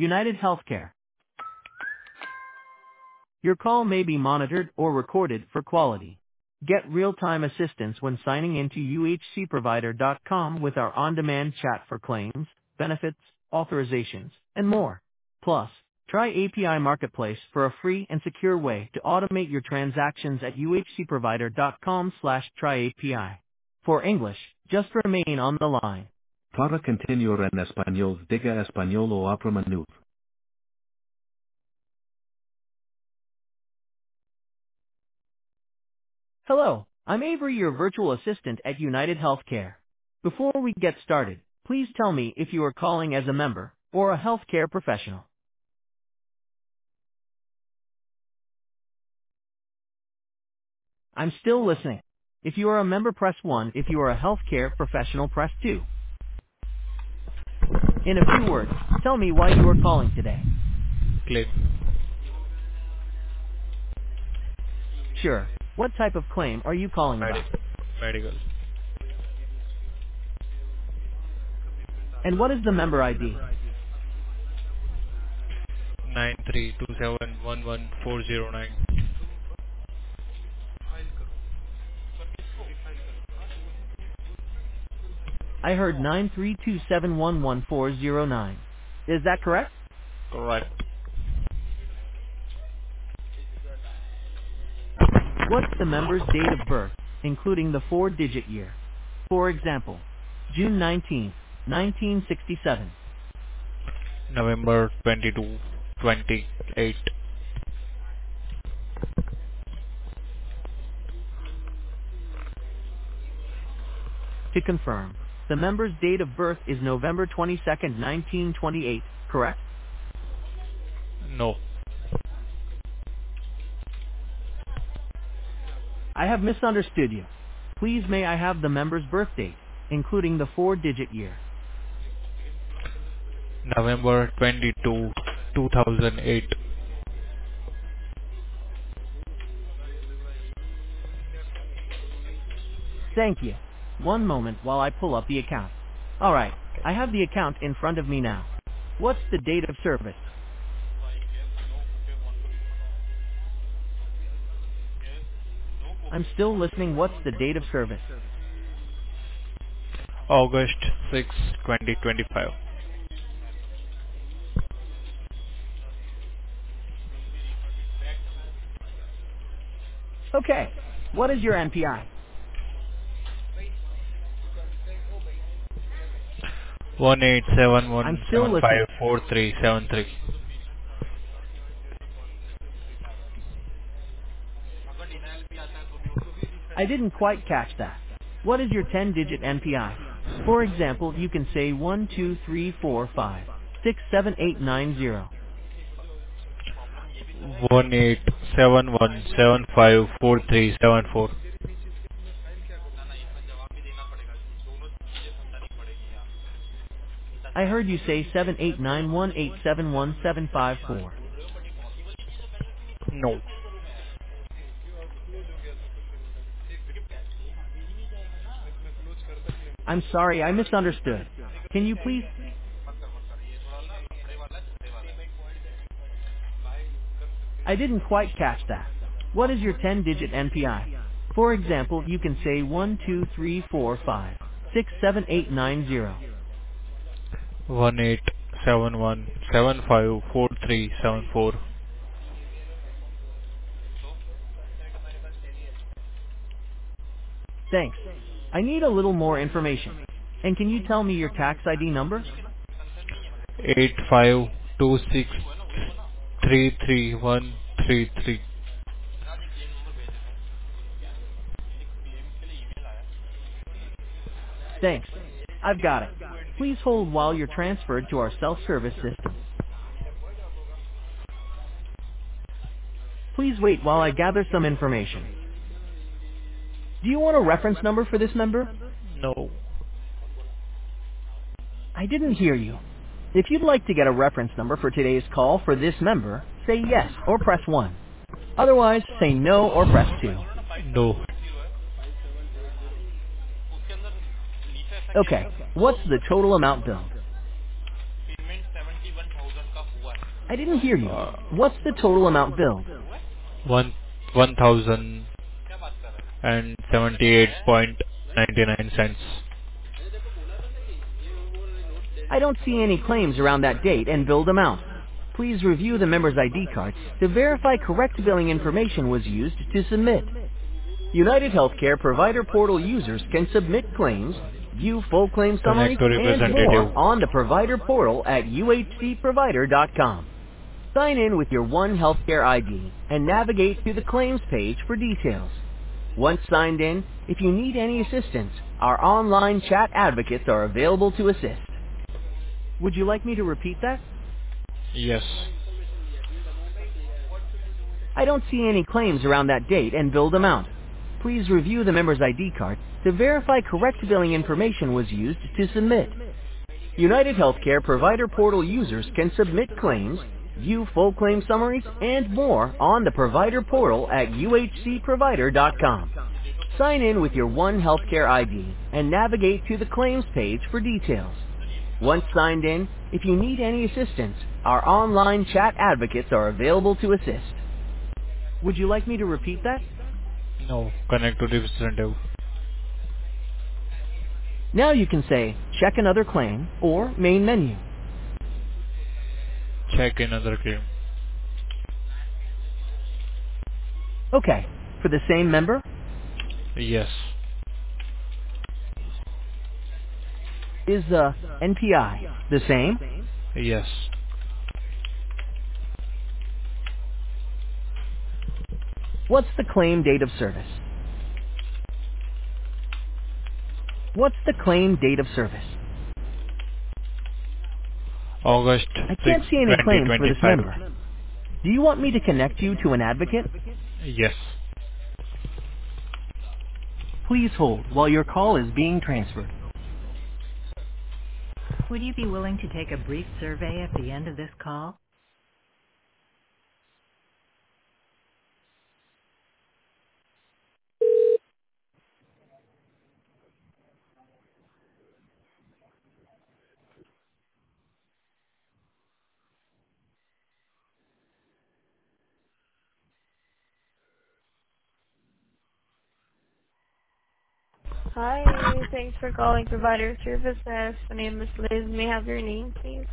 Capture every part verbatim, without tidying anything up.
United Healthcare. Your call may be monitored or recorded for quality. Get real-time assistance when signing into U H C provider dot com with our on-demand chat for claims, benefits, authorizations, and more. Plus, try A P I Marketplace for a free and secure way to automate your transactions at U H C provider dot com slash try A P I. For English, just remain on the line. Para continuar en español, diga español o abra menú. Hello, I'm Avery, your virtual assistant at United Healthcare. Before we get started, please tell me if you are calling as a member or a healthcare professional. I'm still listening. If you are a member, press one. If you are a healthcare professional, press two. In a few words, tell me why you are calling today. Claim. Sure. What type of claim are you calling about? Medical. Medical. And what is the member I D? Nine three two seven one one four zero nine. I heard nine three two seven one one four zero nine. Is that correct? Correct. What's the member's date of birth, including the four-digit year? For example, June nineteenth, nineteen sixty-seven. November twenty two twenty eight. To confirm, the member's date of birth is November twenty-second, nineteen twenty-eight, correct? No. I have misunderstood you. Please may I have the member's birth date, including the four-digit year? November twenty two two thousand eight. Thank you. One moment while I pull up the account. Alright, I have the account in front of me now. What's the date of service? I'm still listening. What's the date of service? August sixth twenty twenty five. Okay. What is your N P I? One eight seven I'm one still seven listening. five four three seven three. I didn't quite catch that. What is your ten-digit N P I? For example, you can say one two three four five six seven eight nine zero. One eight seven one seven five four three seven four. I heard you say seven eight nine one eight seven one seven five four. No. I'm sorry, I misunderstood. Can you please? I didn't quite catch that. What is your ten-digit N P I? For example, you can say one two three four five six seven eight nine zero. One eight seven one seven five four three seven four. Thanks. I need a little more information. And can you tell me your tax I D number? Eight five two six three three one three three. Thanks. I've got it. Please hold while you're transferred to our self-service system. Please wait while I gather some information. Do you want a reference number for this member? No. I didn't hear you. If you'd like to get a reference number for today's call for this member, say yes or press one. Otherwise, say no or press two. No. Okay, what's the total amount billed? I didn't hear you. Uh, What's the total amount billed? one one thousand and seventy-eight point ninety nine cents. I don't see any claims around that date and billed amount. Please review the member's I D card to verify correct billing information was used to submit. United Healthcare Provider Portal users can submit claims, view full claim summaries, Connect to and more representative. on the provider portal at u h c provider dot com. Sign in with your One Healthcare I D and navigate to the claims page for details. Once signed in, if you need any assistance, our online chat advocates are available to assist. Would you like me to repeat that? Yes. I don't see any claims around that date and billed amount. Please review the member's I D card to verify correct billing information was used to submit. United Healthcare Provider Portal users can submit claims, view full claim summaries, and more on the provider portal at u h c provider dot com. Sign in with your One Healthcare I D and navigate to the claims page for details. Once signed in, if you need any assistance, our online chat advocates are available to assist. Would you like me to repeat that? No. Connect to representative. Now you can say, check another claim, or main menu. Check another claim. Okay, for the same member, Yes. is the N P I the same? Yes. What's the claim date of service? What's the claim date of service? August I can't sixth, see any twenty claims for this twenty-five. member. Do you want me to connect you to an advocate? Yes. Please hold while your call is being transferred. Would you be willing to take a brief survey at the end of this call? Hi, thanks for calling Provider Services. My name is Liz. May I have your name, please?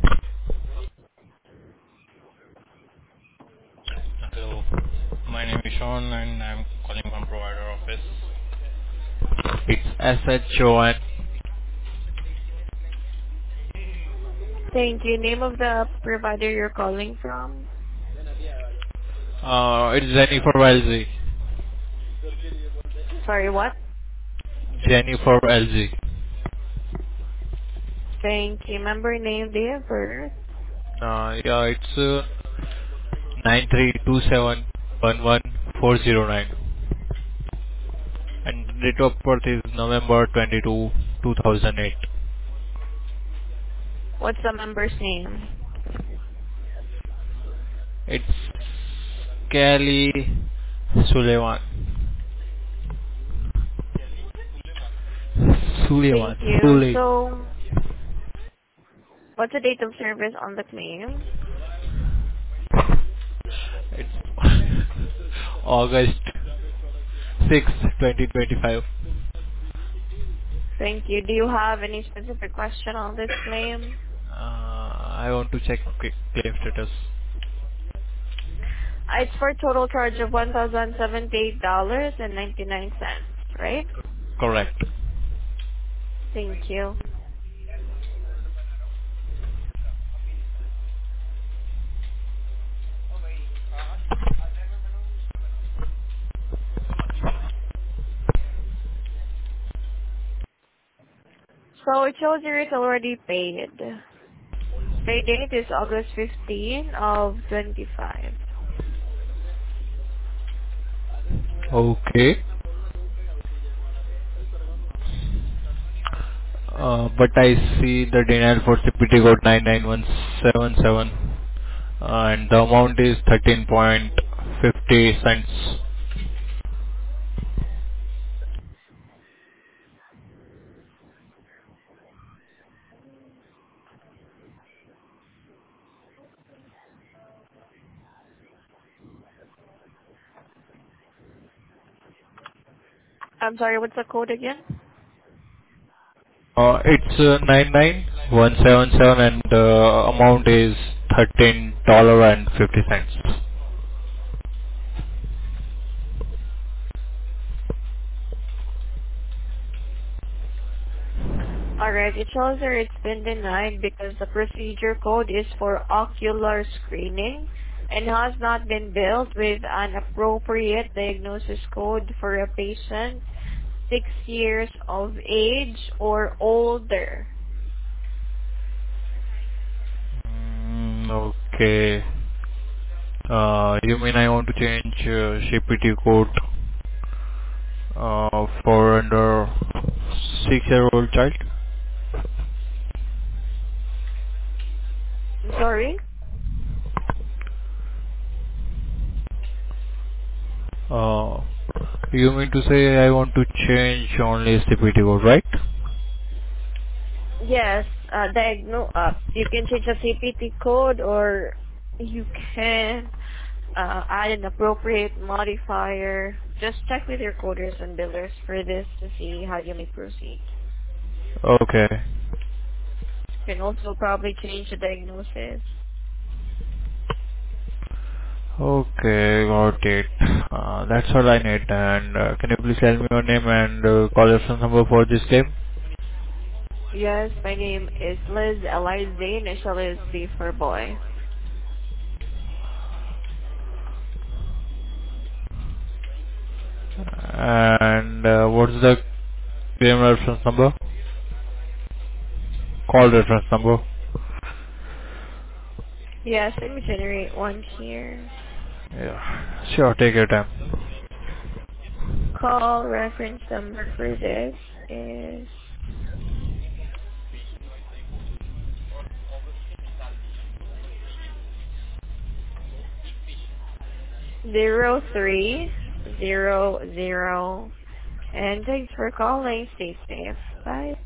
Hello. My name is Sean and I'm calling from provider office. It's S H O N. Thank you. Name of the provider you're calling from? Uh, it's Jennifer L G. Sorry, what? Jennifer L G. Thank you. Member name, date of birth. Uh, yeah, it's uh, nine three two seven one one four zero nine. And date of birth is November twenty-second, two thousand eight. What's the member's name? It's Kelly Sullivan. Sullivan. Thank you. Sully. So, what's the date of service on the claim? It's August sixth, twenty twenty-five. Thank you. Do you have any specific question on this claim? Uh, I want to check quick claim status. Uh, It's for a total charge of one thousand seventy-eight dollars and ninety-nine cents, right? Correct. Thank you. So it shows here it's already paid. Pay date is August fifteenth of twenty-five. Okay. Uh, but I see the denial for C P T code nine nine one seven seven, uh, and the amount is thirteen point five zero cents. I'm sorry, what's the code again? Uh, it's uh, nine nine one seven seven and the amount is thirteen dollars and fifty cents. Alright, it shows here it's been denied because the procedure code is for ocular screening and has not been built with an appropriate diagnosis code for a patient six years of age or older. Mm, okay. Uh, you mean I want to change uh, C P T code uh, for under six year old child? I'm sorry? Uh, you mean to say I want to change only C P T code, right? Yes, uh, diagno- uh, you can change the C P T code or you can uh, add an appropriate modifier. Just check with your coders and billers for this to see how you may proceed. Okay. You can also probably change the diagnosis. Okay, got it. Uh, that's all I need. And uh, can you please tell me your name and uh, call reference number for this claim? Yes, my name is Liz Eliza. Initial is B for boy. And uh, what's the claim reference number? Call reference number. Yes, let me generate one here. Yeah, sure. Take your time. Call reference number for this is zero three zero zero. And thanks for calling. Stay safe. Bye.